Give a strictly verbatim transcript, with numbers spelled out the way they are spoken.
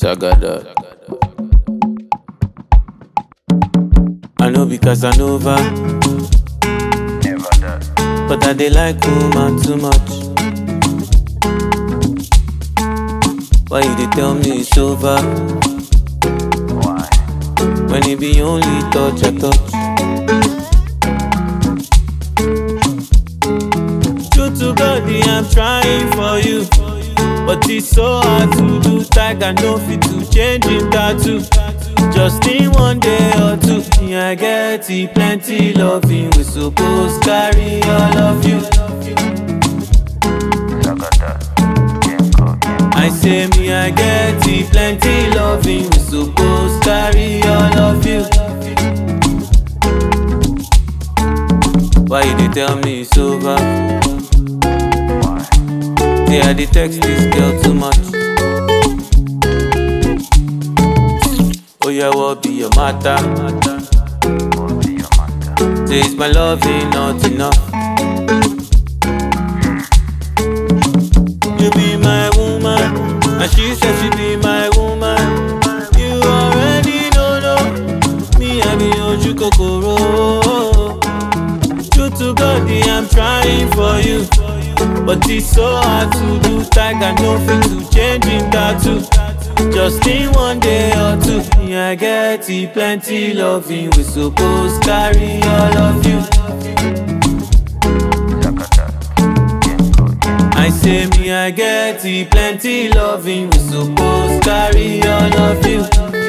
Tagada. I know because I know over, Never that. but I dey like woman too much. Why you dey tell me it's over Why? when it be only touch I touch? True to God, I'm trying for you, but it's so hard to do. Tiger no fit to change him tattoo. Just in one day or two, me I get it, plenty loving. We suppose carry all of you. Tagada. Genko, Genko. I say me I get it, plenty loving. We suppose carry all of you. Why you dey tell me it's over? Why? Say I dey text this girl too much. Oh yeah, what be your matter? What be your matter? Say it's my loving not enough. You be my woman, and she said she be my woman. You already know, no. Me I be Oju Kokoro. True to God, I'm trying for you, but it's so hard to do. Tiger no fit to change him tattoo. Just in one day or two, me I get it, plenty loving. We suppose carry all of you. Tagada. Genko, Genko. I say me I get it, plenty loving. We suppose carry all of you.